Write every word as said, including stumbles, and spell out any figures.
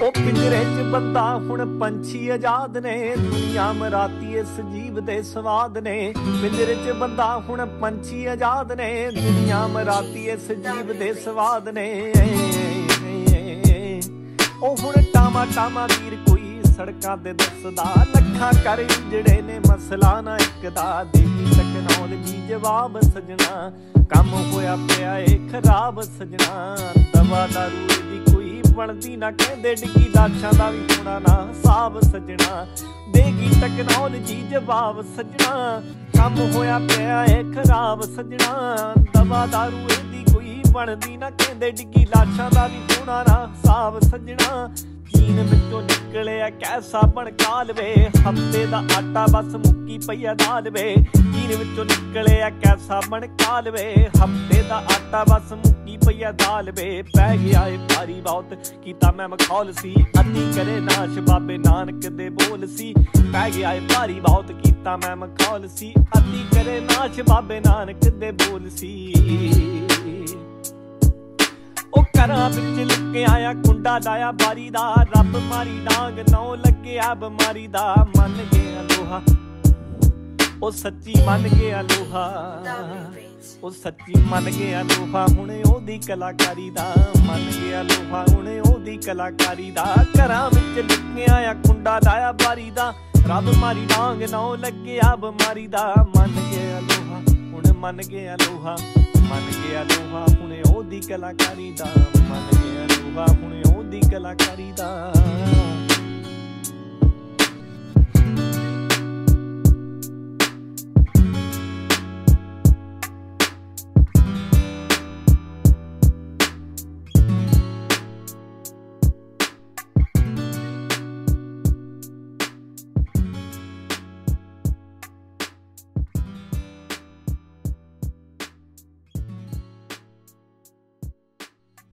ਉਹ ਪਿੰਜਰੇ 'ਚ ਬੰਦਾ ਹੁਣ ਪੰਛੀ ਆਜ਼ਾਦ ਨੇ, ਦੁਨੀਆ ਮਰਾਤੀ ਇਸ ਜੀਵ ਦੇ ਸਵਾਦ ਨੇ। ਪਿੰਜਰੇ 'ਚ ਬੰਦਾ ਹੁਣ ਪੰਛੀ ਆਜ਼ਾਦ ਨੇ, ਦੁਨੀਆ ਮਰਾਤੀ ਇਸ ਜੀਵ ਦੇ ਸਵਾਦ ਨੇ। ਉਹ ਹੁਣ ਟਾਮਾ ਟਾਮਾ ਵੀਰ ਕੋਈ ਸੜਕਾਂ ਤੇ ਦੱਸਦਾ, ਲੱਖਾਂ ਕਰ ਜਿਹੜੇ ਨੇ ਮਸਲਾ ਨਾ ਇੱਕ ਦਾ। ਦੇਗੀ ਟੈਕਨੋਲੋਜੀ ਜਵਾਬ ਸਜਣਾ, ਕੰਮ ਹੋਇਆ ਪਿਆ ਏ ਖਰਾਬ ਸਜਣਾ। ਦਵਾ ਦਾਰੂ ਦੀ ਕੋਈ ਬਣਦੀ ਨਾ, ਕਹਿੰਦੇ ਡਿੱਗੀ ਲਾਸ਼ਾਂ ਦਾ ਵੀ ਹੋਣਾ ਨਾ ਹਿਸਾਬ ਸਜਣਾ। ਦੇਗੀ ਟੈਕਨੋਲੋਜੀ ਜਵਾਬ ਸਜਣਾ, ਕੰਮ ਹੋਇਆ ਪਿਆ ਏ ਖਰਾਬ ਸਜਣਾ। ਦਵਾ ਦਾਰੂ ਦੀ ਕੋਈ ਬਣਦੀ ਨਾ, ਕਹਿੰਦੇ ਡਿੱਗੀ ਲਾਸ਼ਾਂ ਦਾ ਵੀ ਹੋਣਾ ਨਾ ਹਿਸਾਬ ਸਜਣਾ। ਚੀਨ ਵਿੱਚੋਂ ਨਿਕਲਿਆ ਕੈਸਾ ਬਣ ਕਾਲ ਵੇ, ਹਫ਼ਤੇ ਦਾ ਆਟਾ ਬਸ ਮੁੱਕੀ ਪਈਆ ਦਾਲ ਵੇ। ਚੀਨ ਵਿੱਚੋਂ ਨਿਕਲਿਆ ਕੈਸਾ ਬਣ ਕਾਲ ਵੇ, ਹਫ਼ਤੇ ਦਾ ਆਟਾ ਬਸ ਮੁੱਕੀ ਪਈਆ ਦਾਲ ਵੇ। ਪੈ ਗਿਆ ਏ ਭਾਰੀ ਬਹੁਤ ਕੀਤਾ ਮੈਂ ਮਖੌਲ ਸੀ, ਅੱਧੀ ਕਰੇ ਨਾਸ਼ ਬਾਬੇ ਨਾਨਕ ਦੇ ਬੋਲ ਸੀ। ਪੈ ਗਿਆ ਏ ਭਾਰੀ ਬਹੁਤ ਕੀਤਾ ਮੈਂ ਮਖੌਲ ਸੀ, ਅੱਧੀ ਕਰੇ ਨਾਸ਼ ਬਾਬੇ ਨਾਨਕ ਦੇ ਬੋਲ ਸੀ। ਉਹ ਘਰਾਂ ਵਿੱਚ ਲੁਕਿਆ ਆ ਕੁੰਡਾ ਲਾਇਆ ਬਾਰੀ ਦਾ, ਰੱਬ ਮਾਰੀ ਡਾਂਗ ਨੌ ਲੱਗਿਆ ਬਿਮਾਰੀ ਦਾ। ਮੰਨ ਗਿਆ ਲੋਹਾ ਉਹ ਸੱਚੀ ਮੰਨ ਗਿਆ ਲੋਹਾ, ਉਹ ਸੱਚੀ ਮੰਨ ਗਿਆ ਲੋਹਾ ਹੁਣੇ ਉਹਦੀ ਕਲਾਕਾਰੀ ਦਾ। ਮੰਨ ਗਿਆ ਲੋਹਾ ਹੁਣੇ ਉਹਦੀ ਕਲਾਕਾਰੀ ਦਾ। ਘਰਾਂ ਵਿੱਚ ਲੁਕਿਆ ਆ ਕੁੰਡਾ ਲਾਇਆ ਬਾਰੀ ਦਾ, ਰੱਬ ਮਾਰੀ ਡਾਂਗ ਨੌ ਲੱਗਿਆ ਬਿਮਾਰੀ ਦਾ। ਮੰਨ ਗਿਆ ਲੋਹਾ ਹੁਣ ਮੰਨ ਗਿਆ ਲੋਹਾ, ਮੰਨ ਗਿਆ ਲੋਹਾ ਹੁਣੇ ਉਹਦੀ ਕਲਾਕਾਰੀ ਦਾ। ਮੰਨ ਗਿਆ ਲੋਹਾ ਹੁਣੇ ਉਹਦੀ ਕਲਾਕਾਰੀ ਦਾ।